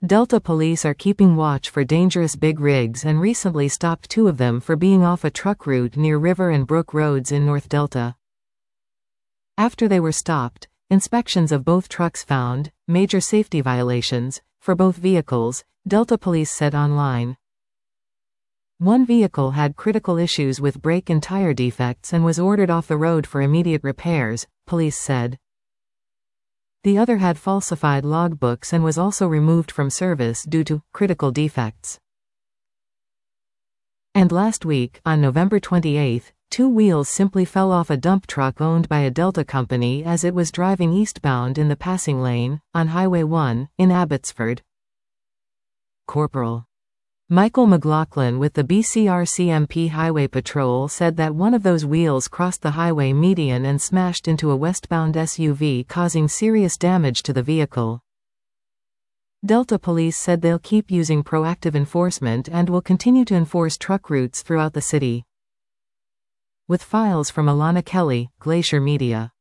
Delta police are keeping watch for dangerous big rigs and recently stopped 2 of them for being off a truck route near River and Brook Roads in North Delta. After they were stopped, inspections of both trucks found major safety violations for both vehicles, Delta police said online. One vehicle had critical issues with brake and tire defects and was ordered off the road for immediate repairs, police said. The other had falsified logbooks and was also removed from service due to critical defects. And last week, on November 28, 2 wheels simply fell off a dump truck owned by a Delta company as it was driving eastbound in the passing lane, on Highway 1, in Abbotsford. Corporal Michael McLaughlin with the BCRCMP Highway Patrol said that one of those wheels crossed the highway median and smashed into a westbound SUV, causing serious damage to the vehicle. Delta police said they'll keep using proactive enforcement and will continue to enforce truck routes throughout the city. With files from Alana Kelly, Glacier Media.